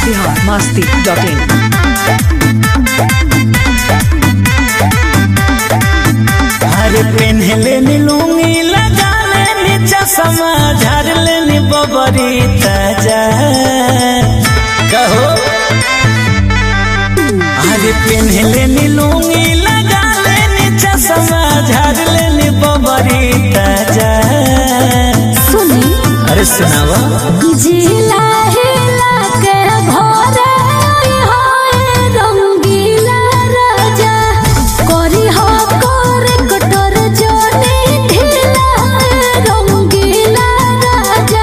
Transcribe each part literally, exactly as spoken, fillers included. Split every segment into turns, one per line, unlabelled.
Bihar Masti dot in.
अरे पेन्हले नी लुंगी लगा लेनी चश्मा झाड़ लेनी बबरी ताजा कहो। अरे पेन्हले नी लुंगी लगा लेनी चश्मा झाड़ लेनी बबरी ताजा।
सुनी
अरे सुनावा
जिला हिला के भोरे होए रंगीला राजा कोरी हो कोरे कटोर जोनी ढीला रंगीला राजा।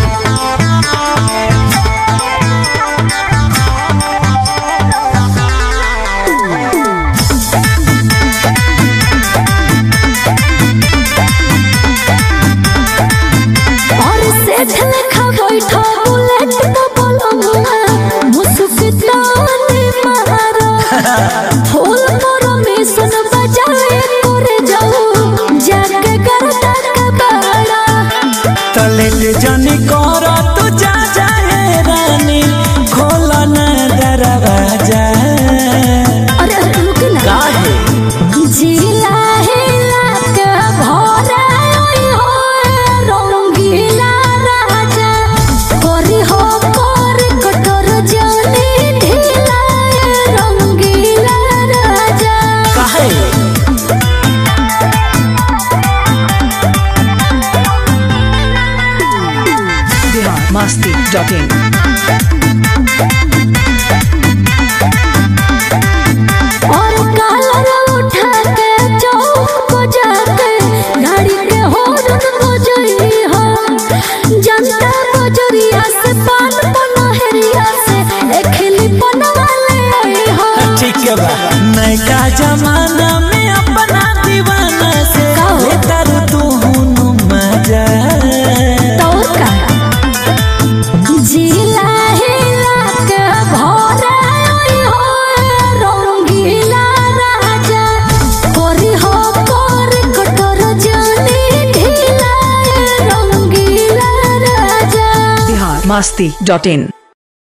और सेठ लेखा बैठो बुलेट तो बोलो मुस्कुता नहीं मारो फूल मोरो में सुन बजाए करे जाऊं जाके करता कबाड़ा।
तले जनी कर तू जा जाए रानी खोला न दरवाजा।
अरे रुक ना
काहे
जिला हिला के भोरे होए रंगीला राजा कोरी हो कोरी कटोर जानी ढीला रंगीला राजा।
काहे
बिहार मस्ती डॉट इन।
और कालर उठा के चौक को जाके गाड़ी के हॉर्न बजई हो जनता बजरिया से पान पनहरिया से एखली बनवाले आई हो।
ठीक है बा नैका जमाना में अपना दीवाना से
कहो।
लेता रू तू हुनु मजा।
तौर का जिला हिला के भोरे होए रंगीला राजा कोरी हो कोरी कटोर जानी ढीला रंगीला राजा।
बिहार मस्ती डॉट इन।